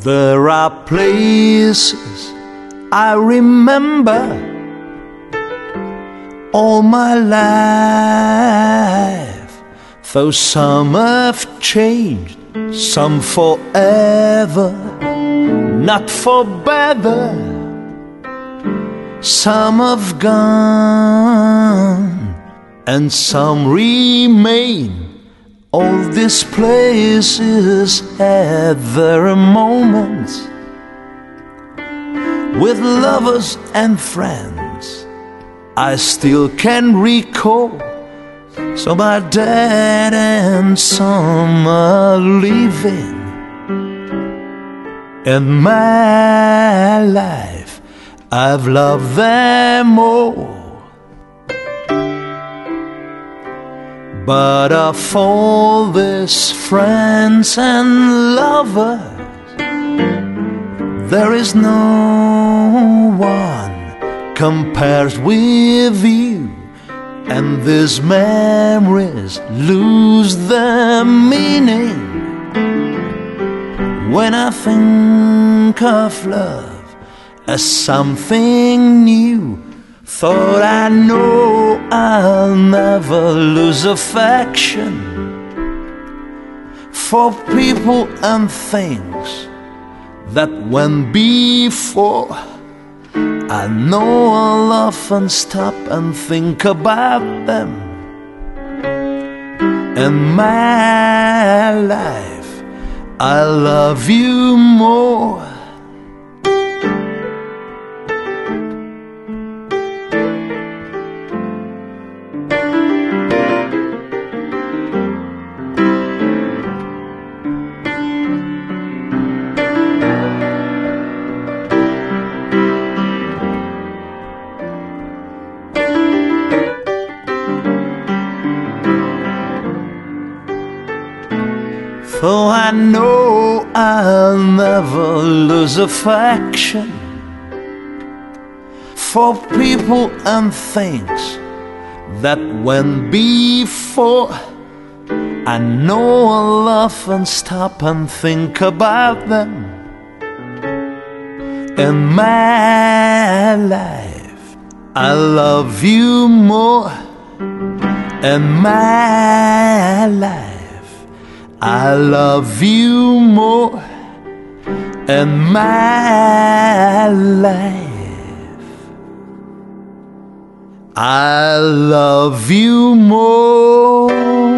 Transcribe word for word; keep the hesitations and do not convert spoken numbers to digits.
There are places I remember all my life, though some have changed, some forever, not for better. Some have gone and some remain. All these places had their moments with lovers and friends I still can recall. Some are dead and some are living. In my life I've loved them all, but of all these friends and lovers, there is no one compares with you. And these memories lose their meaning when I think of love as something new. Thought I know I'll never lose affection for people and things that went before. I know I'll often stop and think about them. In my life I love you more. Though I know I'll never lose affection for people and things that went before, I know I'll often stop and think about them. In my life I love you more. In my life I love you more. In my life I love you more.